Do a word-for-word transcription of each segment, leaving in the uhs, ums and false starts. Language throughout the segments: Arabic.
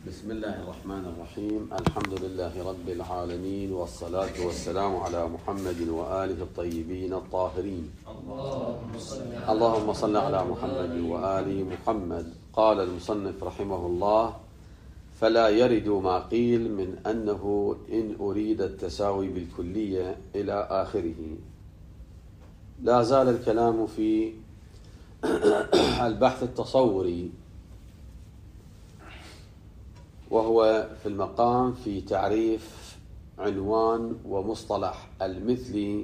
بسم الله الرحمن الرحيم. الحمد لله رب العالمين، والصلاة والسلام على محمد وآله الطيبين الطاهرين. اللهم صل على محمد وآل محمد. قال المصنف رحمه الله: فلا يرد ما قيل من أنه إن أريد التساوي بالكلية إلى آخره. لا زال الكلام في البحث التصوري، وهو في المقام في تعريف عنوان ومصطلح المثلي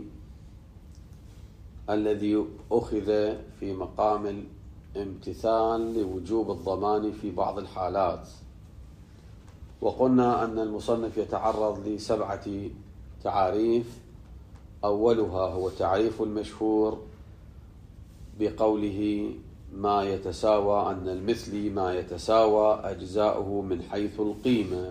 الذي أخذ في مقام الامتثال لوجوب الضمان في بعض الحالات. وقلنا أن المصنف يتعرض لسبعة تعاريف. أولها هو تعريف المشهور بقوله ما يتساوى، أن المثلي ما يتساوى أجزاؤه من حيث القيمة.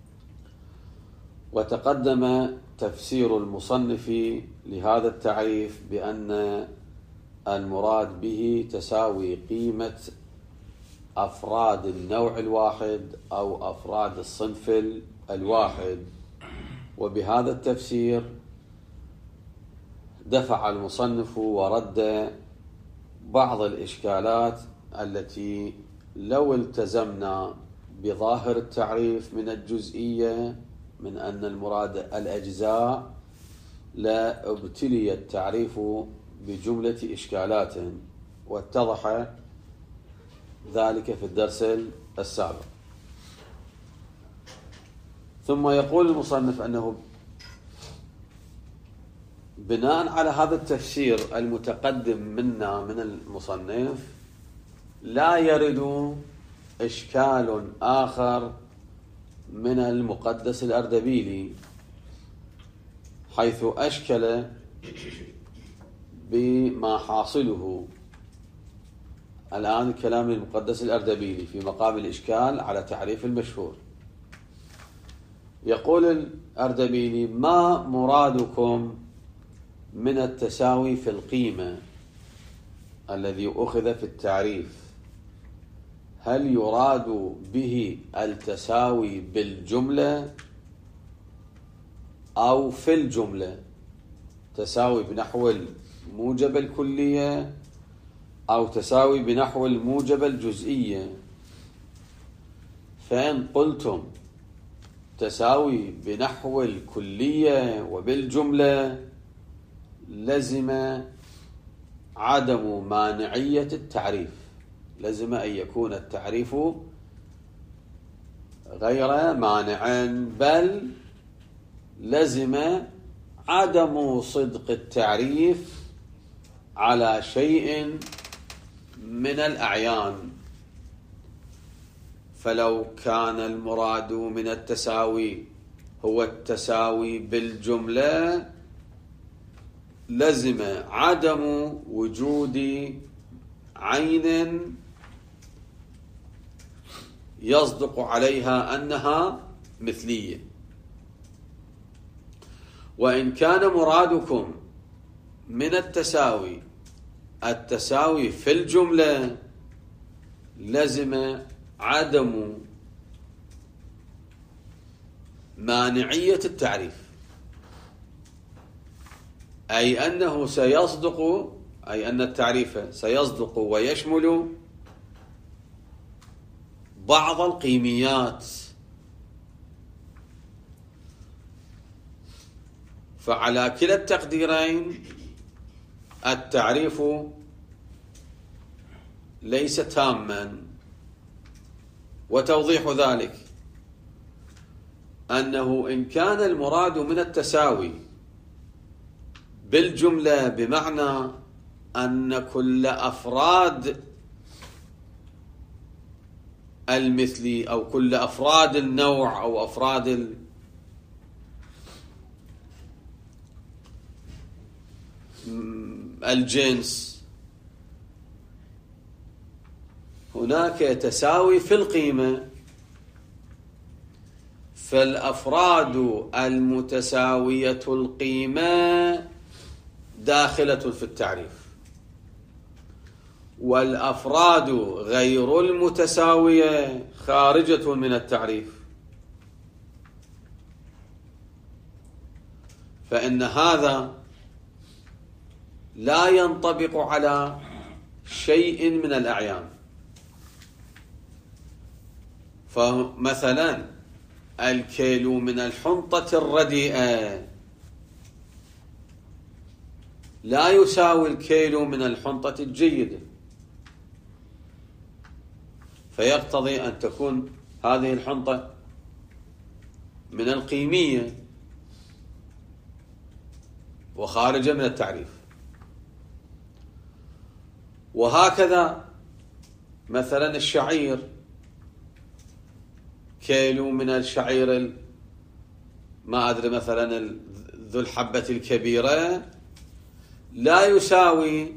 وتقدم تفسير المصنف لهذا التعريف بأن المراد به تساوي قيمة أفراد النوع الواحد أو أفراد الصنف الواحد. وبهذا التفسير دفع المصنف ورد بعض الإشكالات التي لو التزمنا بظاهر التعريف من الجزئية من أن المراد الأجزاء لا ابتلي التعريف بجملة إشكالات، واتضح ذلك في الدرس السابق. ثم يقول المصنف أنه بناء على هذا التفسير المتقدم منا من المصنف لا يرد إشكال آخر من المقدس الأردبيلي، حيث أشكل بما حاصله الآن كلام المقدس الأردبيلي في مقام الإشكال على تعريف المشهور. يقول الأردبيلي: ما مرادكم من التساوي في القيمة الذي أخذ في التعريف؟ هل يراد به التساوي بالجملة أو في الجملة؟ تساوي بنحو الموجبة الكلية أو تساوي بنحو الموجبة الجزئية؟ فإن قلتم تساوي بنحو الكلية وبالجملة لزم عدم مانعية التعريف، لزم أن يكون التعريف غير مانع، بل لزم عدم صدق التعريف على شيء من الأعيان. فلو كان المراد من التساوي هو التساوي بالجملة لزم عدم وجود عين يصدق عليها أنها مثلية. وإن كان مرادكم من التساوي التساوي في الجملة لزم عدم مانعية التعريف، أي أنه سيصدق، أي أن التعريف سيصدق ويشمل بعض القيميات. فعلى كلا التقديرين التعريف ليس تاما. وتوضيح ذلك أنه إن كان المراد من التساوي بالجملة بمعنى أن كل أفراد المثلي أو كل أفراد النوع أو أفراد الجنس هناك تساوي في القيمة، فالأفراد المتساوية القيمة داخلة في التعريف. والأفراد غير المتساوية خارجة من التعريف، فإن هذا لا ينطبق على شيء من الأعيان. فمثلا الكيل من الحنطة الرديئة لا يساوي الكيل من الحنطة الجيدة، فيقتضي أن تكون هذه الحنطة من القيمية وخارجة من التعريف. وهكذا مثلا الشعير، كيلو من الشعير ما أدري مثلا ذو الحبة الكبيرة لا يساوي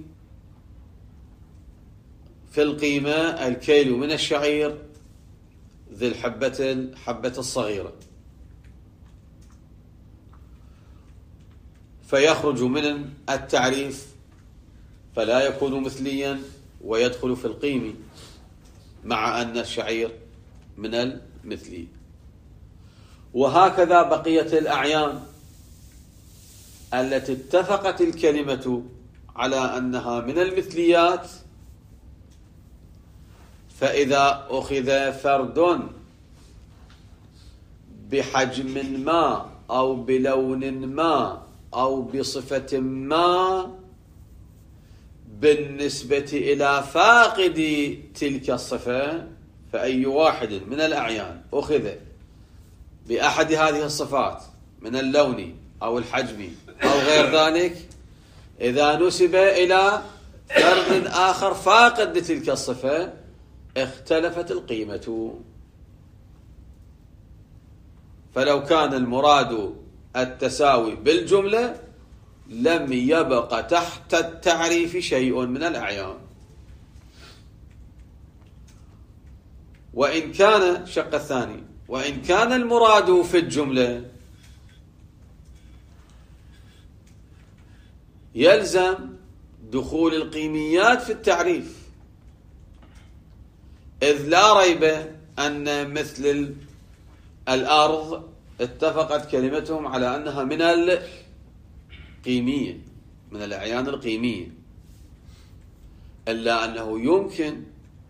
في القيمة الكيلو من الشعير ذي الحبة الحبة الصغيرة، فيخرج من التعريف فلا يكون مثليا ويدخل في القيمة، مع أن الشعير من المثلي. وهكذا بقية الأعيان التي اتفقت الكلمة على أنها من المثليات، فإذا أخذ فرد بحجم ما أو بلون ما أو بصفة ما بالنسبة إلى فاقد تلك الصفة، فأي واحد من الأعيان أخذ بأحد هذه الصفات من اللون أو الحجم أو غير ذلك، إذا نسب إلى فرد آخر فاقد لتلك الصفة اختلفت القيمة. فلو كان المراد التساوي بالجملة لم يبق تحت التعريف شيء من الأعيان. وإن كان الشق الثاني وإن كان المراد في الجملة يلزم دخول القيميات في التعريف، إذ لا ريب أن مثل الأرض اتفقت كلمتهم على أنها من القيمية، من الأعيان القيمية، إلا أنه يمكن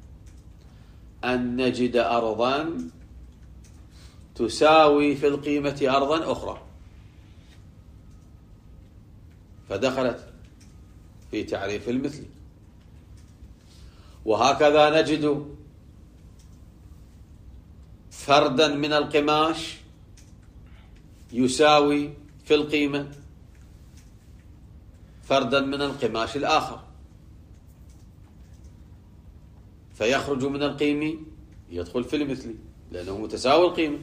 أن نجد أرضا تساوي في القيمة أرضا أخرى فدخلت في تعريف المثل. وهكذا نجد فردا من القماش يساوي في القيمة فردا من القماش الآخر، فيخرج من القيمة يدخل في المثل لأنه متساوي القيمة.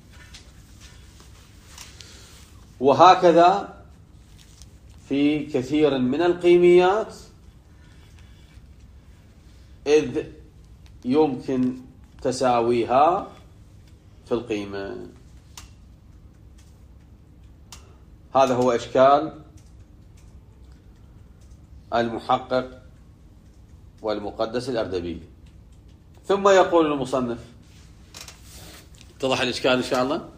وهكذا في كثير من القيميات، إذ يمكن تساويها في القيمة. هذا هو إشكال المحقق والمقدس الأردبيلي. ثم يقول المصنف، اتضح الإشكال إن شاء الله.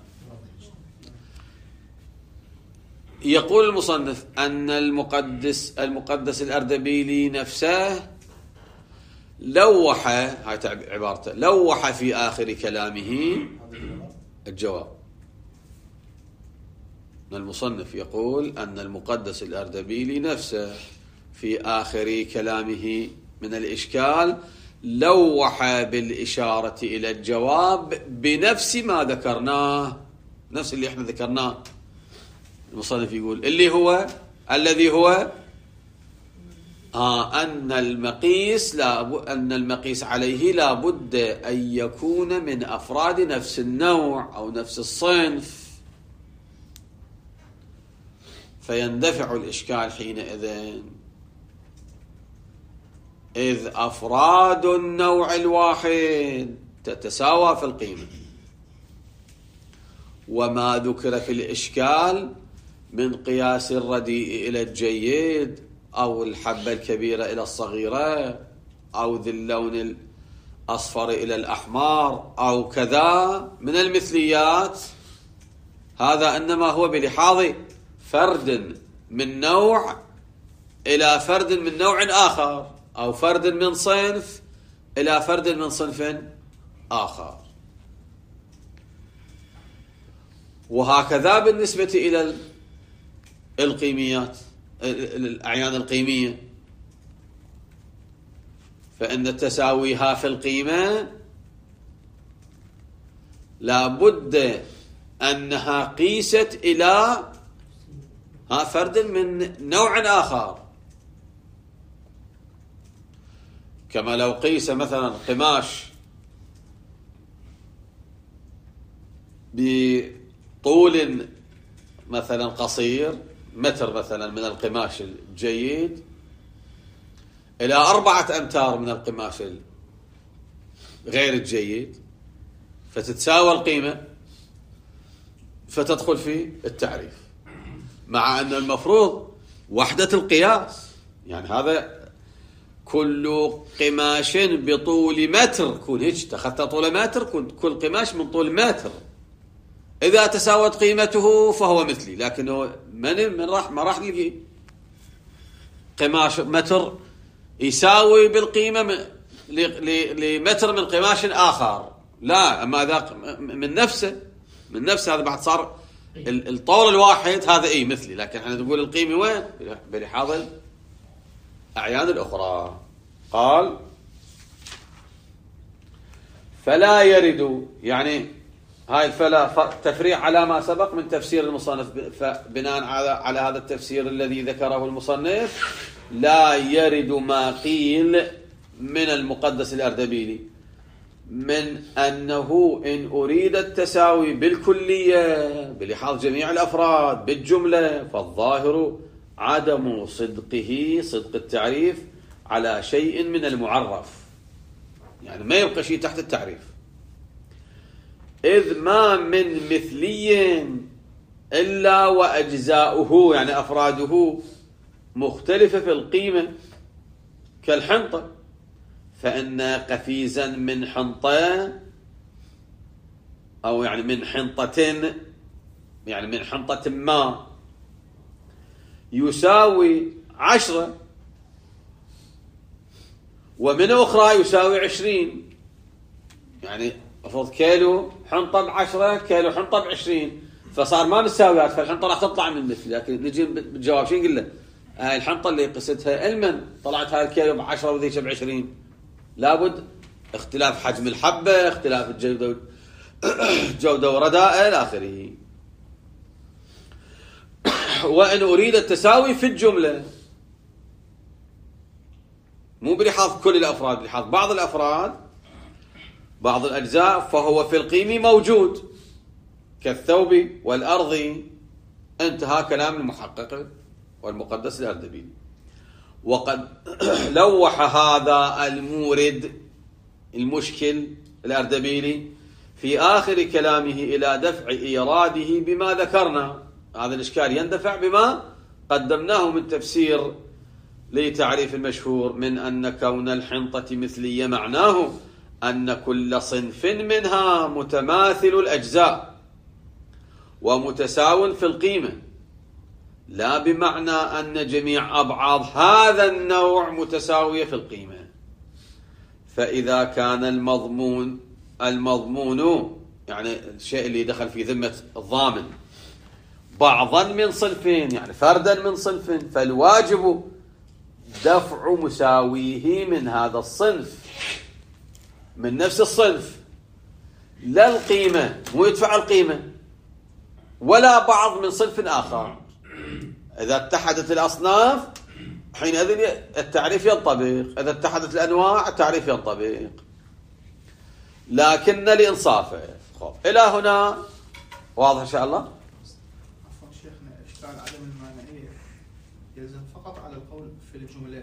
يقول المصنف أن المقدس المقدس الأردبيلي نفسه لوح، هاي عبارته، لوح في آخر كلامه الجواب. المصنف يقول أن المقدس الأردبيلي نفسه في آخر كلامه من الإشكال لوح بالإشارة إلى الجواب بنفس ما ذكرناه، نفس اللي احنا ذكرناه. المصنف يقول اللي هو الذي هو آه أن المقيس لا أن المقيس عليه لا بد أن يكون من أفراد نفس النوع أو نفس الصنف، فيندفع الإشكال حينئذ، إذ أفراد النوع الواحد تتساوى في القيمة، وما ذكر في الإشكال من قياس الرديء إلى الجيد أو الحبة الكبيرة إلى الصغيرة أو ذي اللون الأصفر إلى الأحمر أو كذا من المثليات، هذا إنما هو بلحاظ فرد من نوع إلى فرد من نوع آخر، أو فرد من صنف إلى فرد من صنف آخر. وهكذا بالنسبة إلى القيميات، الأعيان القيمية، فإن تساويها في القيمة لابد أنها قيست إلى ها فرد من نوع آخر. كما لو قيس مثلا قماش بطول مثلا قصير، متر مثلا من القماش الجيد، إلى أربعة أمتار من القماش غير الجيد، فتتساوى القيمة فتدخل في التعريف، مع أن المفروض وحدة القياس. يعني هذا كل قماش بطول متر، كون هيك أخذت طول متر، كل قماش من طول متر، إذا تساوت قيمته فهو مثلي. لكنه من من راح ما راح نلقي قماش متر يساوي بالقيمة لمتر من قماش آخر، لا. أما إذا من نفسه من نفسه هذا بعد صار الطول الواحد، هذا إيه مثلي. لكن احنا نقول القيمة وين؟ بلحاظ الأعيان الأخرى. قال فلا يرد، يعني هاي الفلا تفريع على ما سبق من تفسير المصنف، بناء على على هذا التفسير الذي ذكره المصنف، لا يرد ما قيل من المقدس الأردبيلي من أنه إن أريد التساوي بالكلية بلحاظ جميع الأفراد بالجملة، فالظاهر عدم صدقه، صدق التعريف على شيء من المعرف، يعني ما يبقى شيء تحت التعريف. إذ ما من مثلي إلا وأجزاؤه، يعني أفراده مختلفة في القيمة، كالحنطة، فإن قفيزا من حنطة، أو يعني من حنطة، يعني من حنطة ما، يساوي عشرة، ومن أخرى يساوي عشرين. يعني أفرض كيلو حنطة بعشرة، كيلو حنطة بعشرين، فصار ما مساويات، فالحنطة راح تطلع من مثل. لكن نجي بالجواب شو نقول له؟ هاي الحنطة اللي قستها علما طلعت هاي الكيلو بعشرة وذيك بعشرين، لابد اختلاف حجم الحبة، اختلاف الجودة جودة ورداء إلى آخره. وإن أريد التساوي في الجملة، مو بلحاظ كل الأفراد، بلحاظ بعض الأفراد بعض الأجزاء، فهو في القيم موجود كالثوب والأرض. انتهى كلام المحقق والمقدس الأردبيلي. وقد لوح هذا المورد المشكل الأردبيلي في آخر كلامه إلى دفع إيراده بما ذكرنا. هذا الإشكال يندفع بما قدمناه من تفسير لتعريف المشهور من أن كون الحنطة مثلية معناه أن كل صنف منها متماثل الأجزاء ومتساو في القيمة، لا بمعنى أن جميع أبعاد هذا النوع متساوية في القيمة. فإذا كان المضمون المضمون يعني الشيء اللي دخل في ذمة الضامن بعضا من صنفين، يعني فردا من صنف، فالواجب دفع مساويه من هذا الصنف، من نفس الصنف، لا القيمة، مو يدفع القيمة ولا بعض من صنف آخر. إذا اتحدت الأصناف حينئذ التعريف ينطبق، إذا اتحدت الأنواع التعريف ينطبق، لكن لإنصافه. إلى هنا واضح إن شاء الله؟ عفوا شيخنا، إشكال عدم المانعية يلزم فقط على القول في الجملة.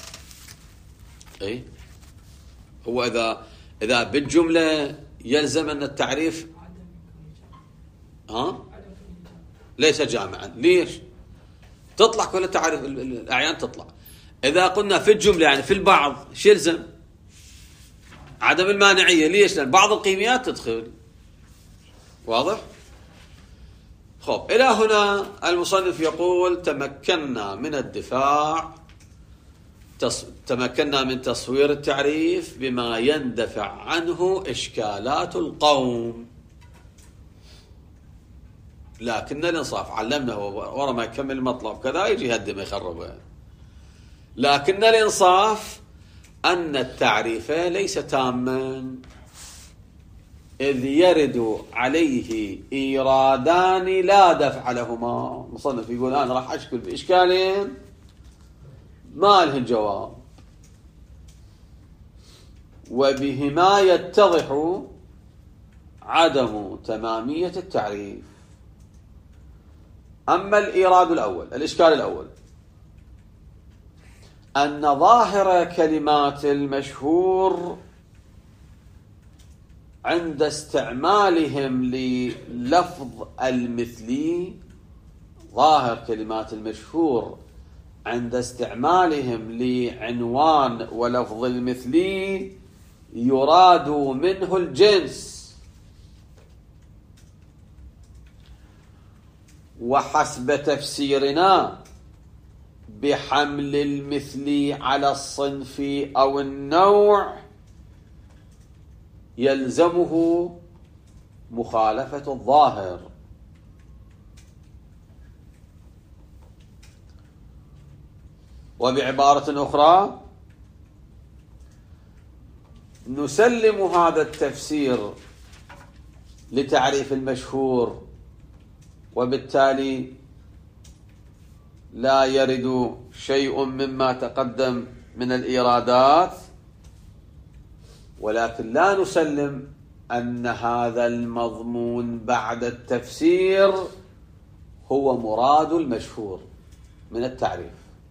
أي هو إذا إذا بالجملة يلزم أن التعريف ها ليس جامعا. ليش؟ تطلع كل التعريف الأعيان تطلع. إذا قلنا في الجملة يعني في البعض، شو يلزم؟ عدم المانعية. ليش؟ لأن بعض القيميات تدخل. واضح؟ خب، إلى هنا المصنف يقول تمكنا من الدفاع، تص... تمكنا من تصوير التعريف بما يندفع عنه إشكالات القوم. لكن الإنصاف علمنا ورا ما يكمل المطلب كذا يجي يهدم يخربه. لكن الإنصاف أن التعريف ليس تاما، إذ يرد عليه إيرادان لا دفع لهما. مصنف يقول أنا راح أشكل بإشكالين ما لهن جواب، وبهما يتضح عدم تمامية التعريف. أما الإيراد الأول، الإشكال الأول، أن ظاهر كلمات المشهور عند استعمالهم للفظ المثلي، ظاهر كلمات المشهور عند استعمالهم لعنوان ولفظ المثلي يراد منه الجنس، وحسب تفسيرنا بحمل المثلي على الصنف أو النوع يلزمه مخالفة الظاهر. وبعبارة أخرى نسلم هذا التفسير لتعريف المشهور، وبالتالي لا يرد شيء مما تقدم من الإيرادات، ولكن لا نسلم أن هذا المضمون بعد التفسير هو مراد المشهور من التعريف.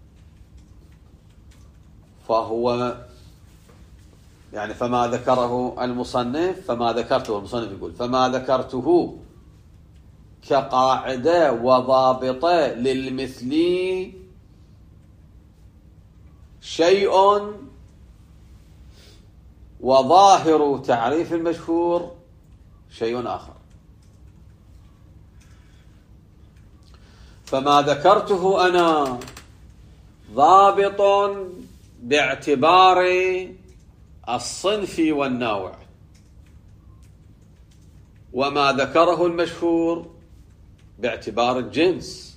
فهو يعني فما ذكره المصنف فما ذكرته المصنف يقول فما ذكرته كقاعدة وضابطة للمثلي شيء، وظاهر تعريف المشهور شيء آخر. فما ذكرته أنا ضابط باعتبار الصنف والنوع، وما ذكره المشهور باعتبار الجنس.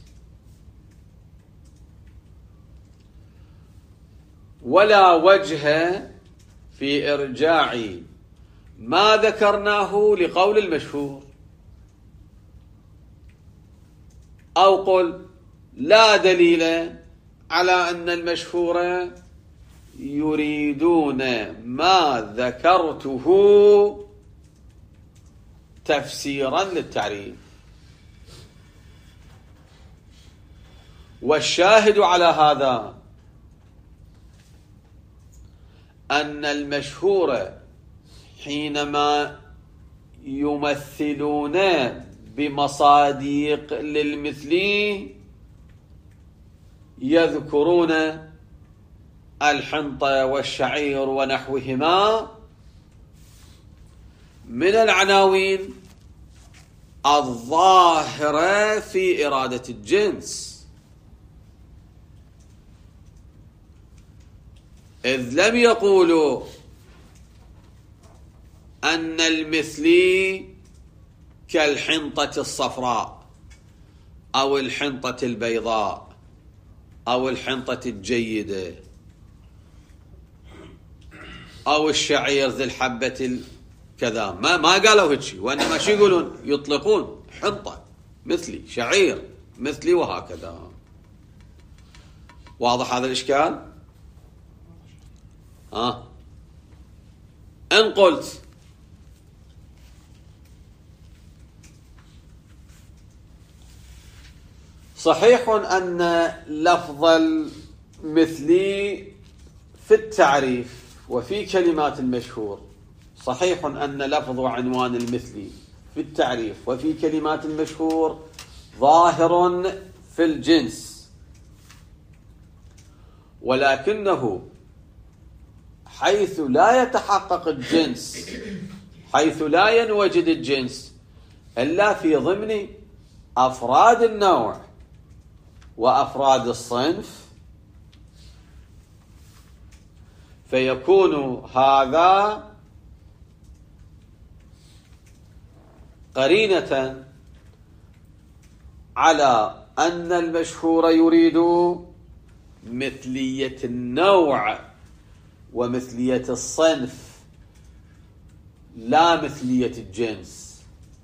ولا وجه في إرجاع ما ذكرناه لقول المشهور، أو قل لا دليل على أن المشهور يريدون ما ذكرته تفسيرا للتعريف. والشاهد على هذا أن المشهور حينما يمثلون بمصادق للمثلي يذكرون الحنطة والشعير ونحوهما من العناوين الظاهرة في إرادة الجنس، إذ لم يقولوا أن المثلي كالحنطة الصفراء أو الحنطة البيضاء أو الحنطة الجيدة أو الشعير ذي الحبة كذا. ما ما قالوا هيك شيء، وإنما شو يقولون؟ يطلقون حنطة مثلي، شعير مثلي، وهكذا. واضح هذا الإشكال؟ ها إن قلت صحيح أن لفظ المثلي في التعريف وفي كلمات المشهور، صحيح أن لفظ عنوان المثلي في التعريف وفي كلمات المشهور ظاهر في الجنس، ولكنه حيث لا يتحقق الجنس، حيث لا ينوجد الجنس إلا في ضمن أفراد النوع وأفراد الصنف، فيكون هذا قرينة على أن المشهور يريد مثلية النوع ومثلية الصنف لا مثلية الجنس.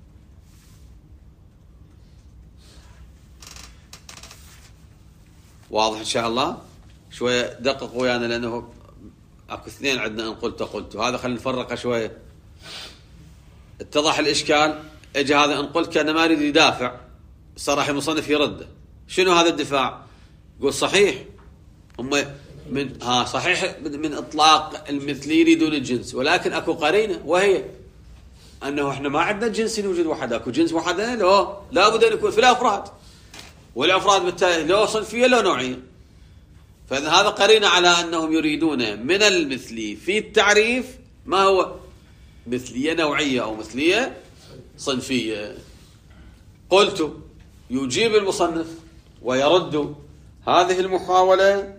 واضح إن شاء الله؟ شوية دقق ويانا لأنه أكو اثنين عندنا إن قلت قلت، هذا خلينا نفرقه شوية. اتضح الإشكال. اجى هذا إن قلت كان ما يريد يدافع، صراحة المصنف يرده. شنو هذا الدفاع؟ يقول صحيح هم من ها صحيح من إطلاق المثلي يريدون الجنس، ولكن أكو قرينة وهي أنه إحنا ما عندنا جنس يوجد واحد، أكو جنس واحد لا لا بد أن يكون في الأفراد، والأفراد بالتالي لو صنفية لو نوعية. فإذا هذا قرينة على أنهم يريدون من المثلي في التعريف ما هو مثلية نوعية أو مثلية صنفية. قلت يجيب المصنف ويرد هذه المحاولة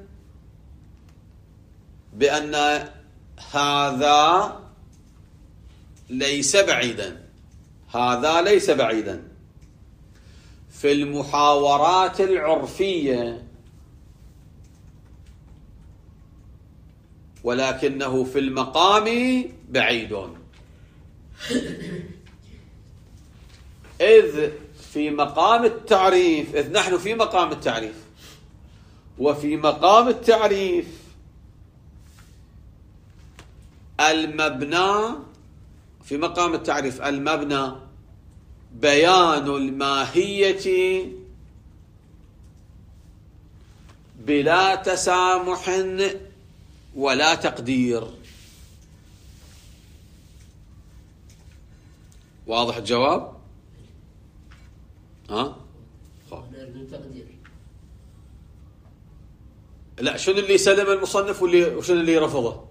بأن هذا ليس بعيدا، هذا ليس بعيدا في المحاورات العرفية، ولكنه في المقام بعيد. إذ في مقام التعريف، إذ نحن في مقام التعريف، وفي مقام التعريف المبنى، في مقام التعريف المبنى بيان الماهية بلا تسامح ولا تقدير. واضح الجواب؟ ها؟ لا، شنو اللي سلم المصنف واللي وشنو اللي رفضه؟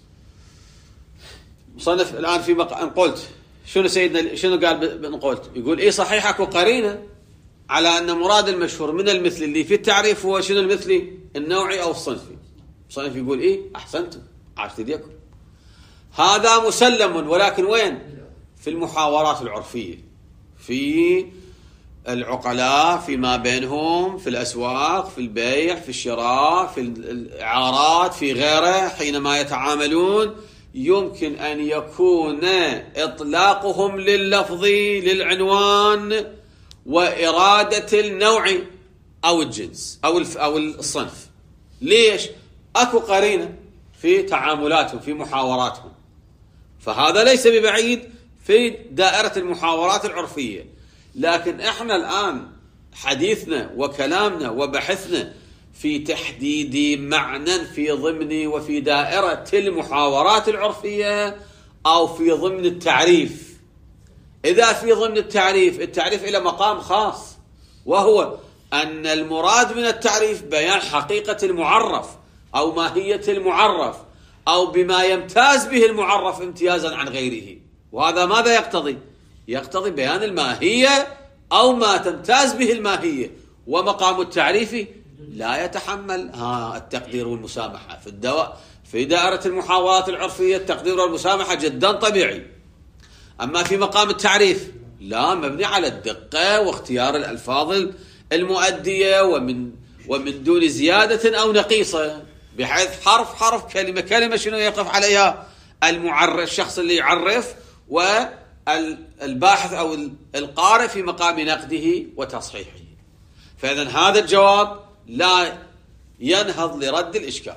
مصنف الآن في مقام قلت شنو سيدنا شنو قال بن قلت؟ يقول ايه صحيح اكو قرينه على ان مراد المشهور من المثل اللي في التعريف هو شنو المثلي؟ النوعي او الصنفي. المصنف يقول ايه احسنتم عاشت يديكم، هذا مسلم، ولكن وين؟ في المحاورات العرفيه، في العقلاء فيما بينهم، في الأسواق، في البيع، في الشراء، في الإعارات، في غيره، حينما يتعاملون يمكن أن يكون إطلاقهم لللفظ للعنوان وإرادة النوع أو الجنس أو أو الصنف. ليش؟ أكو قرينة في تعاملاتهم في محاوراتهم، فهذا ليس ببعيد في دائرة المحاورات العرفية. لكن احنا الآن حديثنا وكلامنا وبحثنا في تحديد معنى في ضمن وفي دائرة المحاورات العرفية أو في ضمن التعريف. إذا في ضمن التعريف، التعريف إلى مقام خاص، وهو أن المراد من التعريف بيان حقيقة المعرف أو ماهية المعرف أو بما يمتاز به المعرف امتيازا عن غيره. وهذا ماذا يقتضي؟ يقتضي بيان الماهية أو ما تمتاز به الماهية، ومقام التعريف لا يتحمل ها التقدير والمسامحة. في الدواء في دائرة المحاورات العرفية التقدير والمسامحة جدا طبيعي، أما في مقام التعريف لا، مبني على الدقة واختيار الألفاظ المؤدية ومن ومن دون زيادة أو نقيصة، بحيث حرف حرف كلمة كلمة شنو يقف عليها المعرف، الشخص اللي يعرف، والباحث أو القارئ في مقام نقده وتصحيحه. فإذن هذا الجواب لا ينهض لرد الإشكال.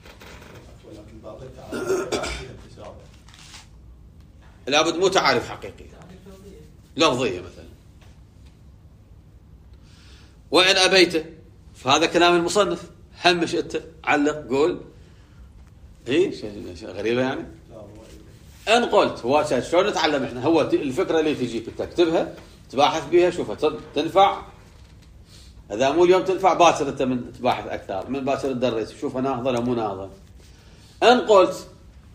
لابد مو تعريف حقيقي، لفظية مثلا. وإن أبيت فهذا كلام المصنف، همش أنت علق قول إيه شيء غريبة يعني. إن قلت هو شلون نتعلم إحنا؟ هو الفكرة اللي تجيك تكتبها تباحث بها، شوفها تنفع، إذا مو اليوم تنفع باكر أنت من تباحث أكثر، من باكر تدرس شوفها ناهضة ولا مو ناهضة. إن قلت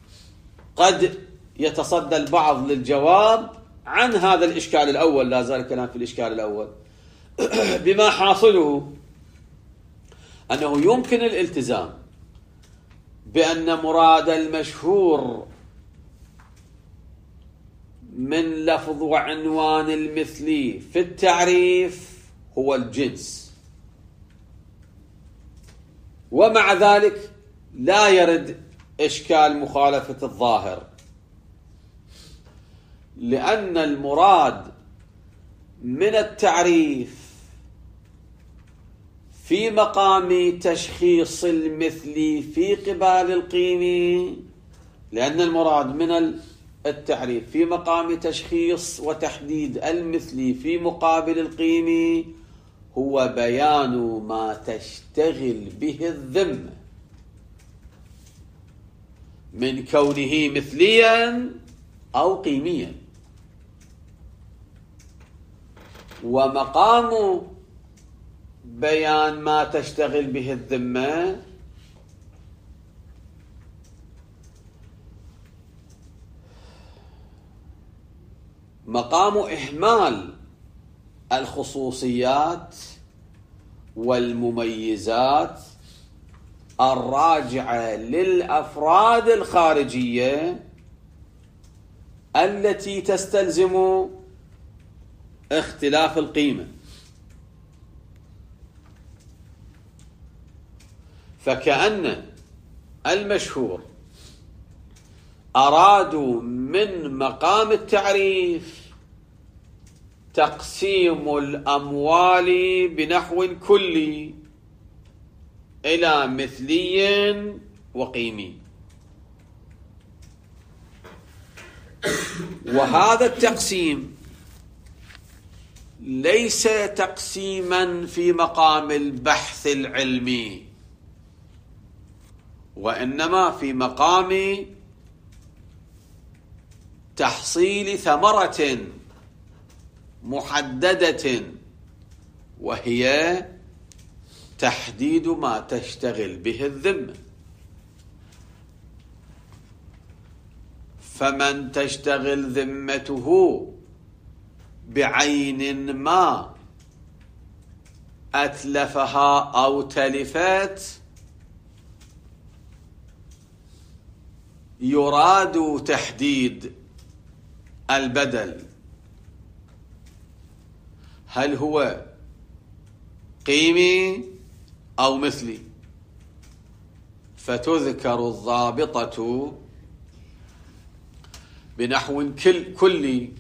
قد يتصدى البعض للجواب عن هذا الإشكال الأول، لا زال الكلام في الإشكال الأول، بما حاصله أنه يمكن الالتزام بأن مراد المشهور من لفظ وعنوان المثلي في التعريف هو الجنس، ومع ذلك لا يرد إشكال مخالفة الظاهر، لأن المراد من التعريف في مقام تشخيص المثلي في قبال القيمي، لأن المراد من التعريف في مقام تشخيص وتحديد المثلي في مقابل القيمي هو بيان ما تشتغل به الذمة من كونه مثليا أو قيميا. ومقام بيان ما تشتغل به الذمة مقام إهمال الخصوصيات والمميزات الراجعة للأفراد الخارجية التي تستلزم اختلاف القيمة. فكأن المشهور أرادوا من مقام التعريف تقسيم الأموال بنحو كلي إلى مثلي وقيمي، وهذا التقسيم ليس تقسيما في مقام البحث العلمي، وإنما في مقام تحصيل ثمرة محددة، وهي تحديد ما تشتغل به الذمة. فمن تشتغل ذمته بعين ما أتلفها أو تلفت يراد تحديد البدل، هل هو قيمي أو مثلي، فتذكر الضابطة بنحو كلي،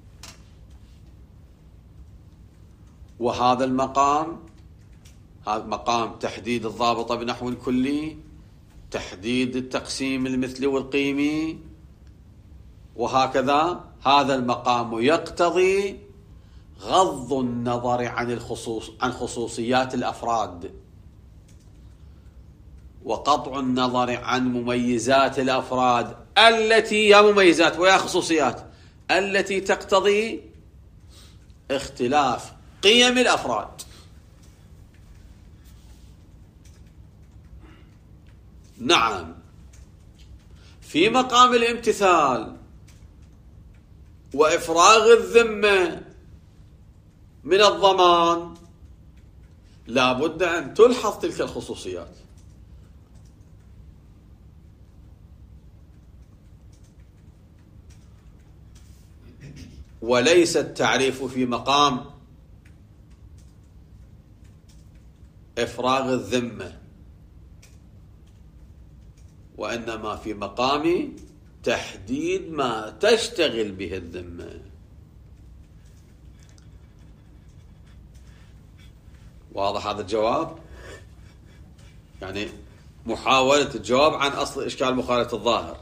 وهذا المقام هذا مقام تحديد الضابطة بنحو كلي، تحديد التقسيم المثلي والقيمي، وهكذا هذا المقام يقتضي غض النظر عن الخصوص عن خصوصيات الأفراد، وقطع النظر عن مميزات الأفراد التي يا مميزات ويا خصوصيات التي تقتضي اختلاف قيم الأفراد. نعم، في مقام الامتثال وإفراغ الذمة من الضمان لا بد أن تلحظ تلك الخصوصيات، وليس التعريف في مقام إفراغ الذمة، وإنما في مقام تحديد ما تشتغل به الذمة. واضح هذا الجواب؟ يعني محاولة الجواب عن أصل إشكال مخالفة الظاهر.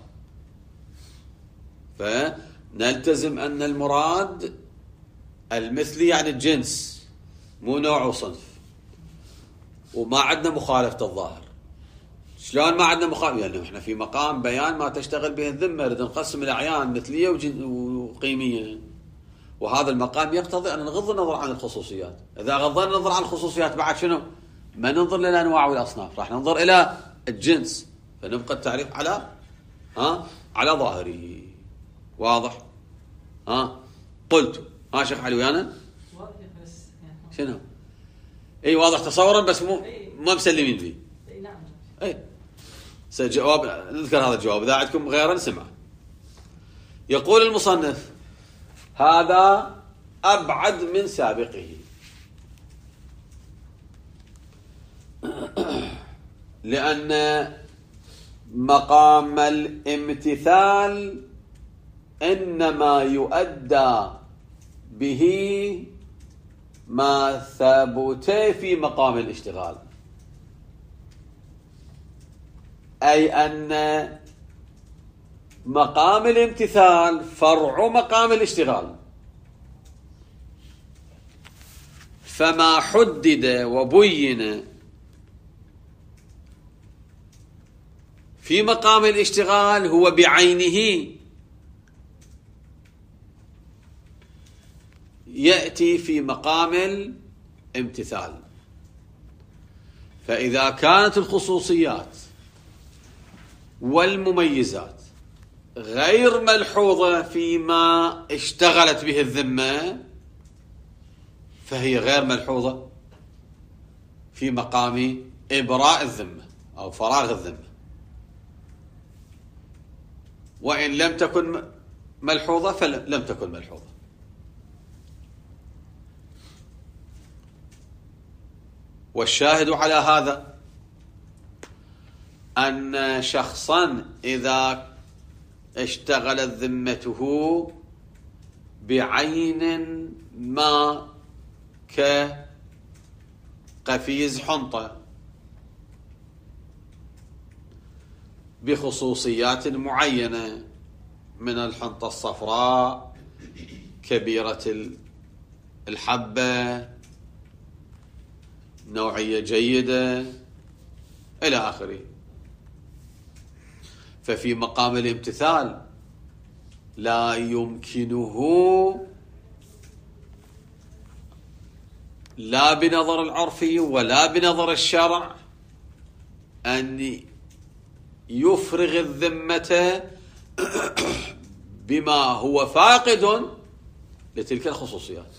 فنلتزم أن المراد المثلي يعني الجنس، مو نوع وصنف، وما عندنا مخالفة الظاهر. شلون ما عندنا مخالفة؟ يعني احنا في مقام بيان ما تشتغل به الذمة، نريد نقسم الأعيان مثلية وقيمية، وهذا المقام يقتضي أن نغض النظر عن الخصوصيات. إذا غضنا النظر عن الخصوصيات بعد شنو؟ ما ننظر للأنواع والأصناف، راح ننظر إلى الجنس، فنبقى التعريف على ها على ظاهره. واضح؟ ها قلت ها شيخ علي ويانا؟ واضح بس شنو؟ اي واضح تصورا بس مو ما مسلمين فيه. اي نعم. اي سجواب نذكر هذا الجواب، اذا عندكم غيره نسمع. يقول المصنف: هذا ابعد من سابقه، لأن مقام الامتثال إنما يؤدى به ما ثبت في مقام الاشتغال، أي أن مقام الامتثال فرع مقام الاشتغال، فما حدد وبين في مقام الاشتغال هو بعينه يأتي في مقام الامتثال. فإذا كانت الخصوصيات والمميزات غير ملحوظة فيما اشتغلت به الذمة، فهي غير ملحوظة في مقام إبراء الذمة أو فراغ الذمة. وإن لم تكن ملحوظة فلم تكن ملحوظة. والشاهد على هذا أن شخصا إذا اشتغلت ذمته بعين ما كقفيز حنطة بخصوصيات معينة من الحنطة الصفراء، كبيرة الحبة، نوعية جيدة إلى آخره، ففي مقام الامتثال لا يمكنه لا بنظر العرفي ولا بنظر الشرع أن يفرغ الذمة بما هو فاقد لتلك الخصوصيات.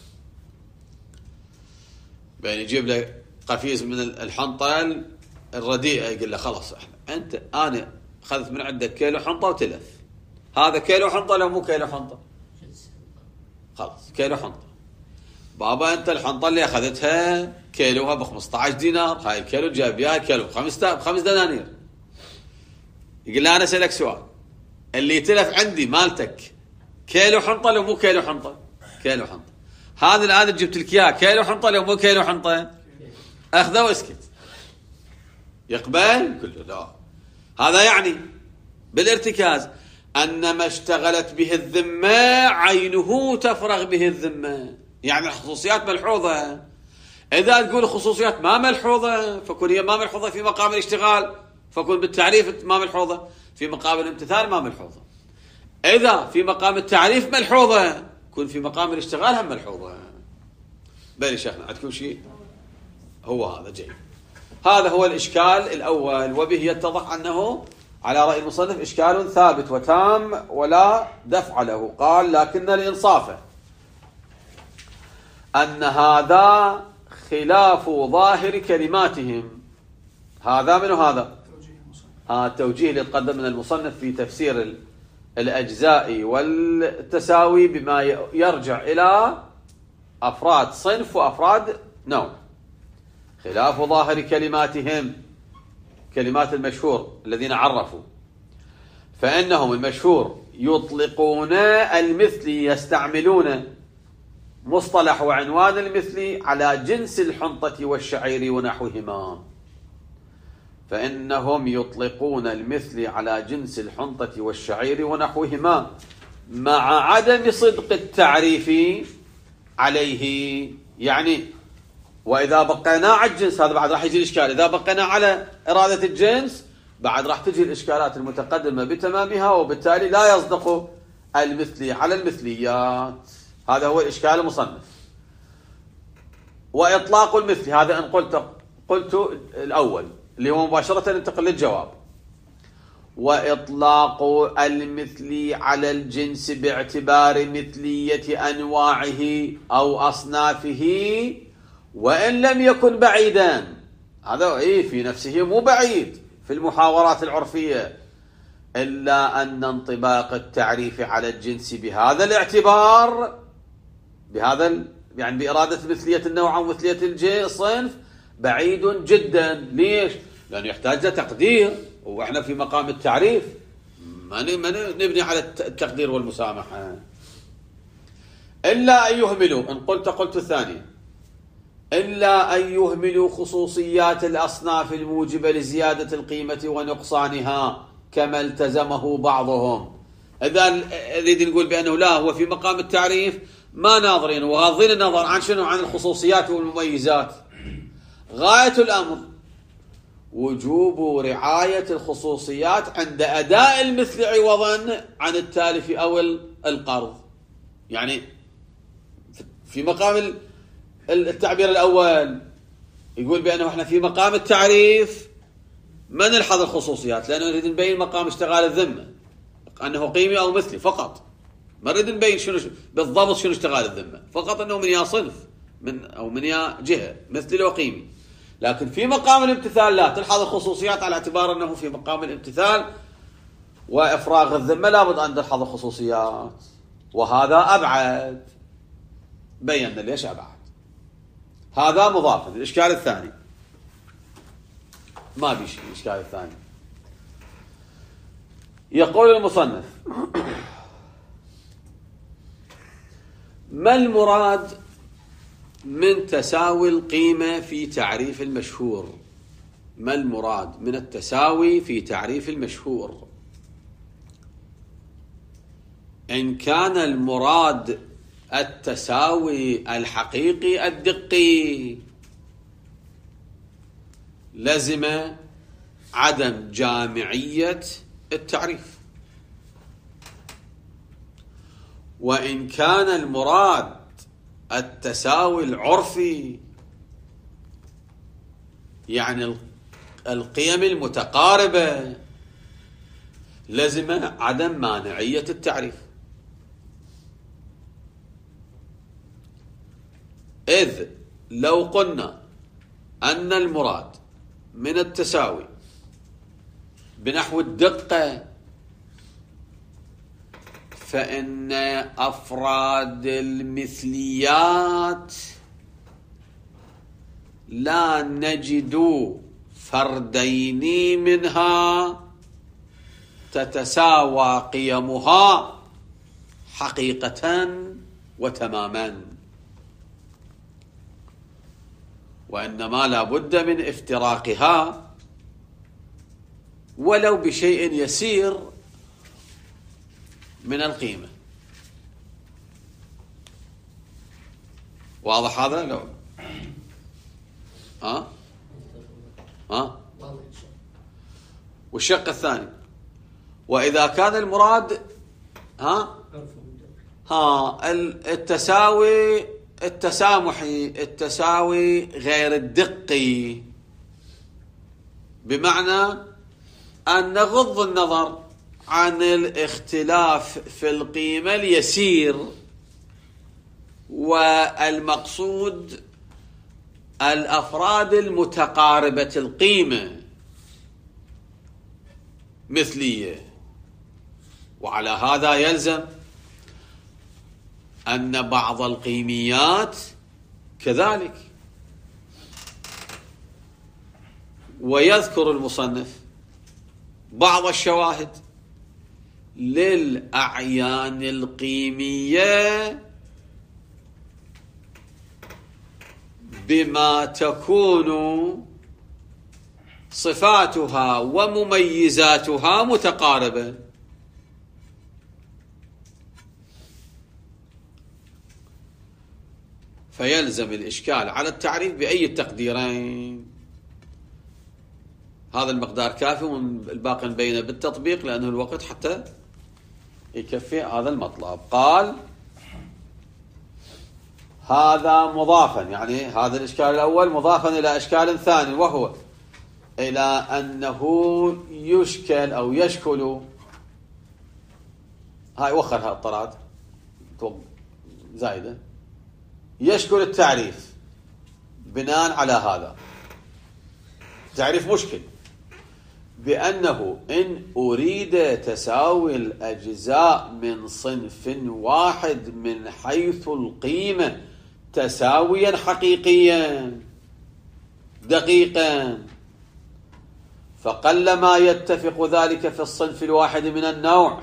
بين يجيب له قفيز من الحنطة الرديئة يقول له خلاص أنت أنا أخذت من عندك كيلو حنطة وتلف، هذا كيلو حنطة لو مو كيلو حنطة؟ خلاص كيلو حنطة. بابا أنت الحنطة اللي أخذتها كيلوها ب خمسة عشر دينار، هاي الكيلو جايب إياها كيلو بخمسة بخمس دنانير. يقول له أنا أسألك سؤال، اللي تلف عندي مالتك كيلو حنطة لو مو كيلو حنطة؟ كيلو حنطة. هذا الآن جبت لك إياه كيلو حنطة لو مو كيلو حنطة؟ أخذه واسكت. يقبل؟ كله لا. هذا يعني بالارتكاز أن ما اشتغلت به الذمة عينه تفرغ به الذمة، يعني الخصوصيات ملحوظة. إذا تقول خصوصيات ما ملحوظة فكون هي ما ملحوظة في مقام الاشتغال، فكون بالتعريف ما ملحوظة، في مقام الامتثال ما ملحوظة. إذا في مقام التعريف ملحوظة كون في مقام الاشتغال هم ملحوظة. بلي شيخنا عندكم شيء؟ هو هذا جيد. هذا هو الإشكال الأول، وبه يتضح أنه على رأي المصنف إشكال ثابت وتام ولا دفع له. قال: لكن الإنصاف أن هذا خلاف ظاهر كلماتهم. هذا من هذا هذا التوجيه اللي تقدم من المصنف في تفسير الأجزاء والتساوي بما يرجع إلى أفراد صنف وأفراد نوع. خلاف ظاهر كلماتهم، كلمات المشهور الذين عرفوا، فإنهم المشهور يطلقون المثل، يستعملون مصطلح وعنوان المثل على جنس الحنطة والشعير ونحوهما. فإنهم يطلقون المثل على جنس الحنطة والشعير ونحوهما مع عدم صدق التعريف عليه. يعني وإذا بقينا على الجنس، هذا بعد راح يجي الإشكال، إذا بقينا على إرادة الجنس بعد راح تجي الإشكالات المتقدمة بتمامها، وبالتالي لا يصدق المثلي على المثليات. هذا هو الإشكال المصنف. وإطلاق المثل هذا إن قلت قلت الأول اللي هو مباشرة ننتقل للجواب. وإطلاق المثلي على الجنس باعتبار مثلية أنواعه أو أصنافه وإن لم يكن بعيدا. هذا إيه في نفسه مو بعيد في المحاورات العرفية، إلا أن انطباق التعريف على الجنس بهذا الاعتبار، بهذا يعني بإرادة مثلية النوع أو مثلية الصنف، بعيد جدا. ليش؟ لأنه يحتاج لتقدير، وإحنا في مقام التعريف ما نبني على التقدير والمسامحة. إلا أن يهملوا، إن قلت قلت الثاني، إلا أن يهملوا خصوصيات الأصناف الموجبة لزيادة القيمة ونقصانها كما التزمه بعضهم. إذا نريد نقول بأنه لا، هو في مقام التعريف ما ناظرين وغاضين النظر عن شنو؟ عن الخصوصيات والمميزات. غاية الأمر وجوب رعاية الخصوصيات عند أداء المثل عوضا عن التالف أو القرض. يعني في مقام التعبير الأول يقول بأنه احنا في مقام التعريف ما نلحظ الخصوصيات، لأنه نريد نبين مقام اشتغال الذمة أنه قيمي أو مثلي فقط، ما نريد نبين شنو بالضبط شنو اشتغال الذمة، فقط أنه من يا صنف من أو من يا جهة مثلي وقيمي. لكن في مقام الامتثال لا، تلحظ الخصوصيات على اعتبار أنه في مقام الامتثال وإفراغ الذمة لابد أن تلحظ الخصوصيات، وهذا أبعد. بينا ليش أبعد. هذا مضاف. الإشكال الثاني ما بيش الإشكال الثاني، يقول المصنف: ما المراد من تساوي القيمة في تعريف المشهور؟ ما المراد من التساوي في تعريف المشهور؟ إن كان المراد التساوي الحقيقي الدقي لزم عدم جامعية التعريف، وإن كان المراد التساوي العرفي يعني القيم المتقاربة لزم عدم مانعية التعريف. إذ لو قلنا أن المراد من التساوي بنحو الدقة فإن أفراد المثليات لا نجد فردين منها تتساوى قيمها حقيقة وتماما، وإنما لا بد من افتراقها ولو بشيء يسير من القيمة. واضح هذا؟ لو ها ها والشق الثاني: وإذا كان المراد ها ها التساوي التسامحي التساوي غير الدقي، بمعنى أن نغض النظر عن الاختلاف في القيمة اليسير، والمقصود الأفراد المتقاربة القيمة مثلية. وعلى هذا يلزم أن بعض القيميات كذلك. ويذكر المصنف بعض الشواهد للأعيان القيمية بما تكون صفاتها ومميزاتها متقاربة. فيلزم الإشكال على التعريف بأي التقديرين. هذا المقدار كافي والباقي نبينه بالتطبيق لأنه الوقت حتى يكفي هذا المطلب. قال: هذا مضافا، يعني هذا الإشكال الأول مضافا إلى إشكال ثاني، وهو إلى أنه يشكل أو يشكل، هاي وخرها الطراد زايدة، يشكل التعريف بناء على هذا تعريف مشكل، بأنه إن أريد تساوي الأجزاء من صنف واحد من حيث القيمة تساويا حقيقيا دقيقا، فقلما يتفق ذلك في الصنف الواحد من النوع،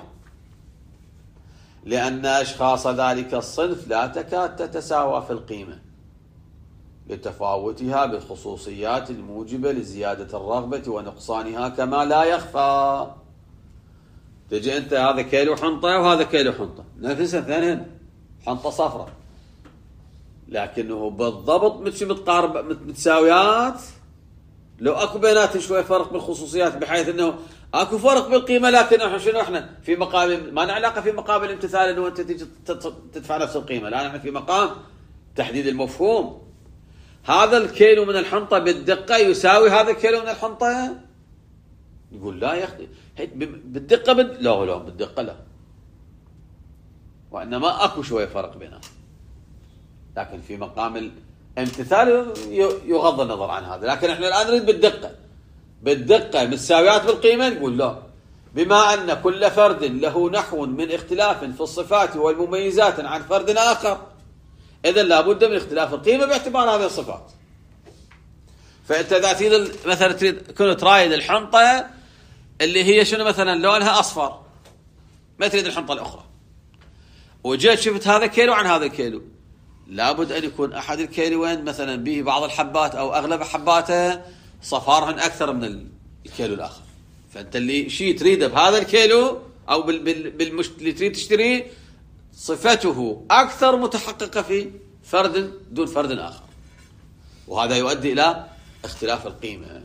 لأن أشخاص ذلك الصنف لا تكاد تتساوى في القيمة لتفاوتها بالخصوصيات الموجبة لزيادة الرغبة ونقصانها، كما لا يخفى. تجي أنت هذا كيلو حنطة وهذا كيلو حنطة نفسها اثنين حنطة صفراء، لكنه بالضبط مش متقارب متساويات، لو اكو بيناتهم شوي فرق بالخصوصيات بحيث انه اكو فرق بالقيمه، لكن احنا شنو احنا في مقام ما لنا علاقه في مقام الامتثال انه انت تجي تدفع نفس القيمه، لا نحن في مقام تحديد المفهوم. هذا الكيلو من الحنطه بالدقه يساوي هذا الكيلو من الحنطه، يقول لا يا اخي بالدقه بد... لا لا بالدقه لا، وانما اكو شوي فرق بينهم، لكن في مقام الامتثال يغض النظر عن هذا. لكن احنا الان نريد بالدقه، بالدقه متساويات بالقيمه، نقول لا، بما ان كل فرد له نحو من اختلاف في الصفات والمميزات عن فرد اخر، اذا لابد من اختلاف القيمه باعتبار هذه الصفات. فانت اذا تريد مثلا تريد كنت رايد الحنطه اللي هي شنو مثلا لونها اصفر، ما تريد الحنطه الاخرى، وجيت شفت هذا كيلو عن هذا كيلو، لابد أن يكون أحد الكيلوين مثلا به بعض الحبات أو أغلب حباته صفارهن أكثر من الكيلو الآخر، فأنت اللي شيء تريده بهذا الكيلو أو بالمش... اللي تريد تشتريه صفته أكثر متحققة في فرد دون فرد آخر، وهذا يؤدي إلى اختلاف القيمة.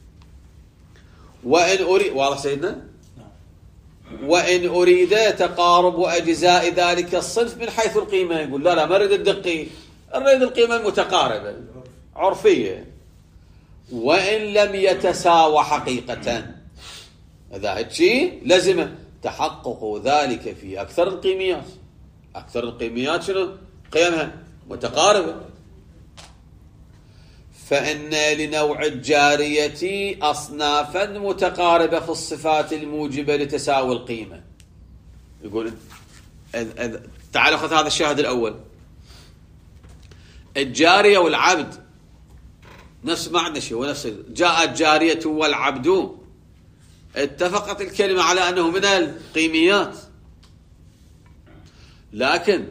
وإن أريد واضح سيدنا؟ وإن أريد تقارب أجزاء ذلك الصنف من حيث القيمة، يقول لا لا ما أريد الدقي، أريد القيمة المتقاربة عرفية. وإن لم يتساوى حقيقة، إذا هالشيء لازم تحقق ذلك في أكثر القيميات. أكثر القيميات شنو؟ قيمها متقاربة. فإن لنوع الجارية أصنافا متقاربة في الصفات الموجبة لتساوي القيمة. يقول تعال خذ هذا الشاهد الأول، الجارية والعبد نفس معنى شيء ونفس، جاءت جارية والعبد، اتفقت الكلمة على أنه من القيميات، لكن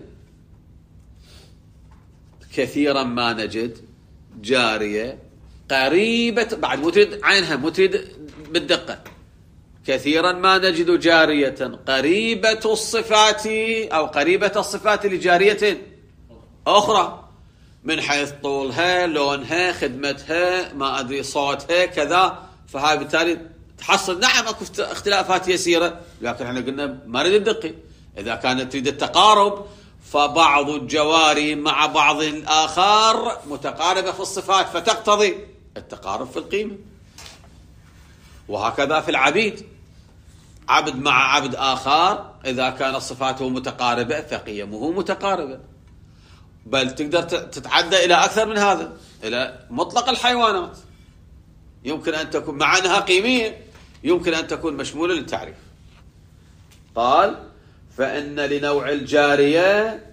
كثيرا ما نجد جارية قريبة، بعد مو تريد عينها مو تريد بالدقة، كثيرا ما نجد جارية قريبة الصفات أو قريبة الصفات لجارية أخرى من حيث طولها، لونها، خدمتها، ما أدري صوتها كذا، فهاي بالتالي تحصل نعم اكو اختلافات يسيرة، لكن احنا قلنا ما نريد الدقة. إذا كانت تريد التقارب فبعض الجواري مع بعض الآخر متقاربة في الصفات فتقتضي التقارب في القيمة، وهكذا في العبيد، عبد مع عبد آخر إذا كانت صفاته متقاربة فقيمه متقاربة، بل تقدر تتعدى إلى أكثر من هذا، إلى مطلق الحيوانات، يمكن أن تكون مع أنها قيمية يمكن أن تكون مشمولة للتعريف. قال فإن لنوع الجارية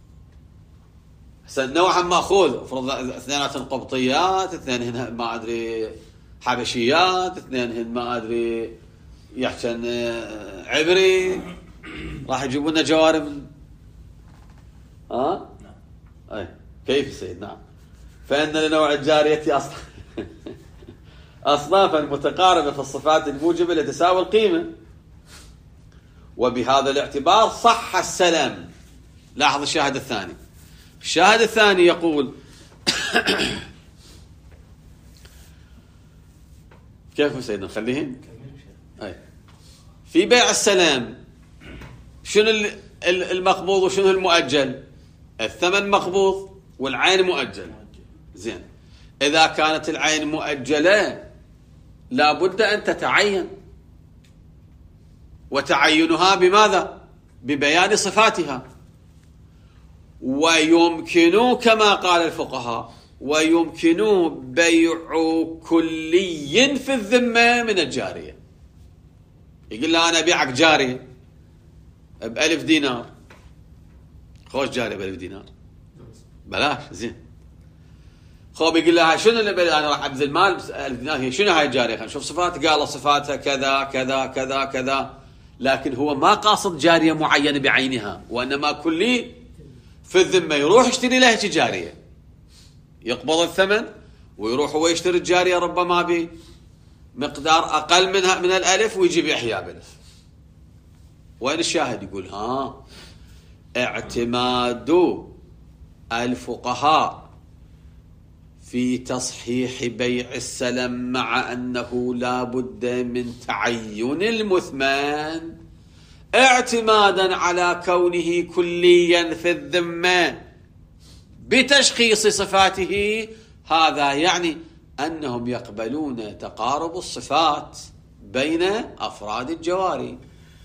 نوعا مأخوذ، افرض اثنيناتهن قبطيات، اثنينهن ما أدري حبشيات، اثنينهن ما أدري يحسن عبري، راح يجيبون لنا جواري من ها؟ نعم. أي كيف سيد؟ نعم. فإن لنوع الجارية أصلا أصنافا متقاربة في الصفات الموجبة لتساوي القيمة، وبهذا الاعتبار صح السلام. لاحظ الشاهد الثاني، الشاهد الثاني يقول كيف سيدنا نخليهم؟ أي في بيع السلام شنو المقبوض وشنو المؤجل؟ الثمن مقبوض والعين مؤجل. زين، إذا كانت العين مؤجلة لا بد أن تتعين، وتعينها بماذا؟ ببيان صفاتها. ويمكن كما قال الفقهاء ويمكن بيع كلي في الذمة من الجارية. يقول له أنا أبيعك جارية بألف دينار، خوش جارية بألف دينار بلاش زين. خوب يقول لها شنو اللي أنا راح أبذل مال ألف دينار، هي شنو هاي الجارية؟ خلينا نشوف صفاتها. قال صفاتها كذا كذا كذا كذا، لكن هو ما قاصد جارية معينة بعينها، وإنما كلي في الذمة. يروح يشتري له جارية، يقبض الثمن ويروح هو يشتري الجارية ربما بمقدار أقل منها من الألف ويجيب يحيى بألف. وين الشاهد؟ يقول ها اعتماد الفقهاء في تصحيح بيع السلم مع أنه لا بد من تعين المثمن اعتمادا على كونه كليا في الذمة بتشخيص صفاته، هذا يعني أنهم يقبلون تقارب الصفات بين أفراد الجواري.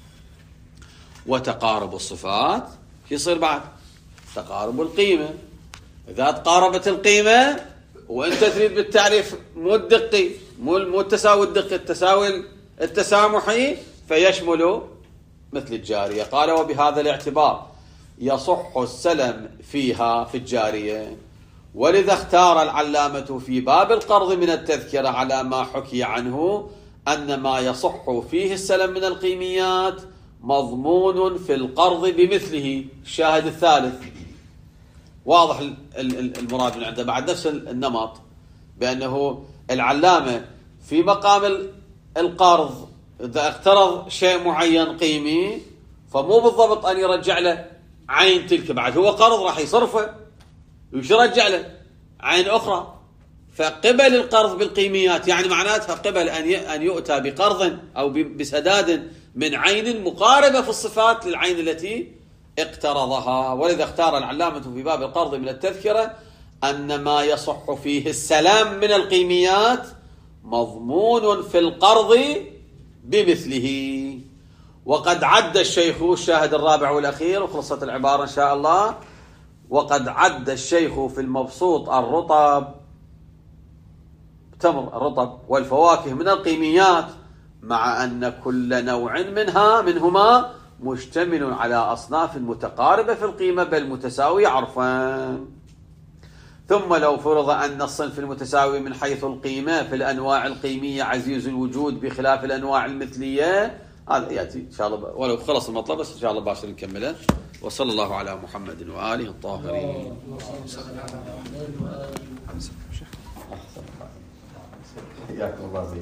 وتقارب الصفات يصير بعد تقارب القيمة. إذا تقاربت القيمة وأنت تريد بالتعريف مو الدقي مو التساوي الدقي، التساوي التسامحي، فيشمل مثل الجارية. قال وبهذا الاعتبار يصح السلم فيها في الجارية. ولذا اختار العلامة في باب القرض من التذكرة على ما حكي عنه أن ما يصح فيه السلم من القيميات مضمون في القرض بمثله. الشاهد الثالث واضح المراد من عنده بعد نفس النمط، بأنه العلامة في مقام القرض إذا اقترض شيء معين قيمي فمو بالضبط أن يرجع له عين تلك، بعد هو قرض راح يصرفه وش يرجع له عين أخرى. فقبل القرض بالقيميات يعني معناتها قبل أن يؤتى بقرض أو بسداد من عين مقاربة في الصفات للعين التي اقترضها. ولذا اختار العلامة في باب القرض من التذكرة أن ما يصح فيه السلام من القيميات مضمون في القرض بمثله. وقد عد الشيخ، الشاهد الرابع والأخير وخلصت العبارة إن شاء الله، وقد عد الشيخ في المبسوط الرطب تمر الرطب والفواكه من القيميات، مع أن كل نوع منها منهما مشتمل على أصناف متقاربة في القيمة بل متساوية عرفا. ثم لو فرض أن الصنف المتساوي من حيث القيمة في الأنواع القيمية عزيز الوجود بخلاف الأنواع المثلية، هذا يأتي إن شاء الله ولو خلص المطلب بس إن شاء الله باشر نكمله. وصلى الله على محمد وآله الطاهرين. حياكم الله.